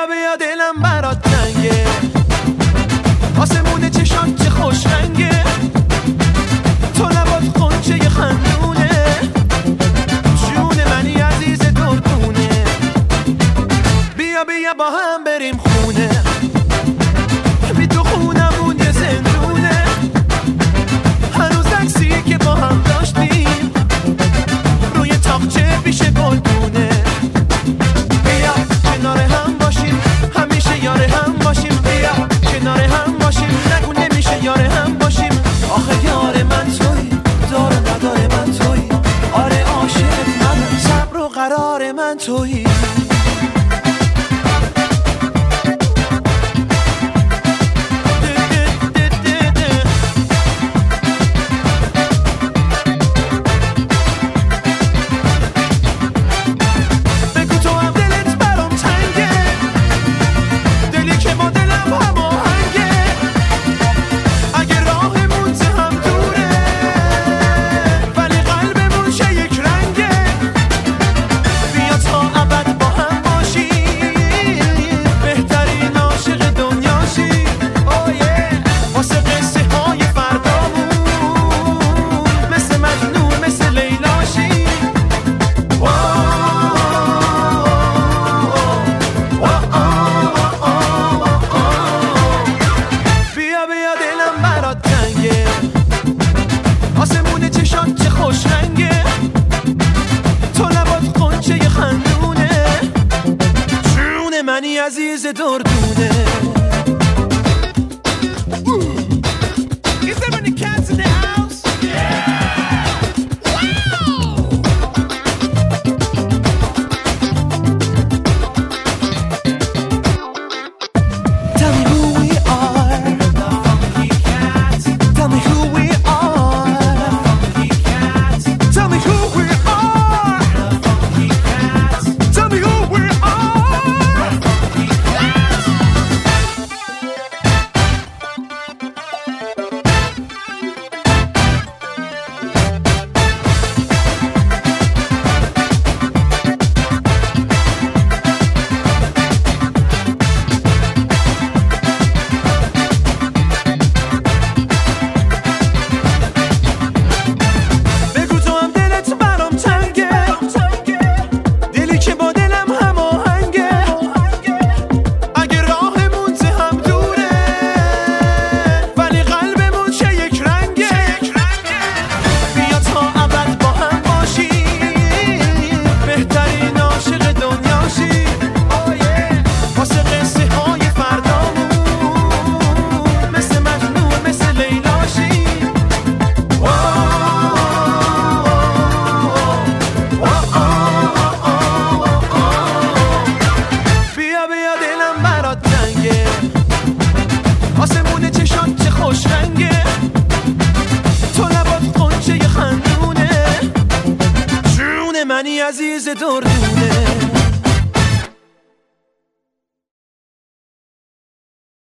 بیا دلم برات تنگه، آسمون چشات چه خوش رنگه، تو لبات خونچه خندونه، جون منی عزیز دردونه. بیا بیا با هم بریم خونه، بی تو خونمون یه زندونه، هنوز عکسی که با هم داشتیم روی تاقچه پیش گلدونه. بیا کنار هم باشیم، همیشه یار هم باشیم، بیا کنار هم باشیم، نگو نمیشه یار هم باشیم. آخه یار من توی، دار و ندار من توی، آره عاشقت منم، صبر و قرار من توی. آسمون چشات چه خوش رنگه، تو لبات خونچه خندونه، جون منی عزیز دردونه. Is there any cats in the house? Tell me who we are, the funky cats. Tell me who we are. Tell me who we are. Tell me who we are. بگو تو هم دلت برام تنگه، دلی که با دلم هماهنگه، اگه راهمون ز هم دوره ولی قلبمون چه یک رنگه. بیا تا ابد با هم باشیم، بهترین عاشق دنیاشی، واسه قصه های فردامون مثل مجنون مثل لیلاشی. بیا بیا دلم برات تنگه، آسمون چشات چه خوش رنگه، تو لبات خونچه خندونه، جون منی عزیز دردونه.